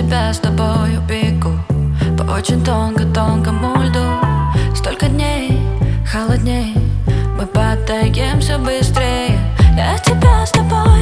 тебя с тобою бегу по очень тонкому льду. Столько дней холодней, мы падаем все быстрее. Я тебя с тобой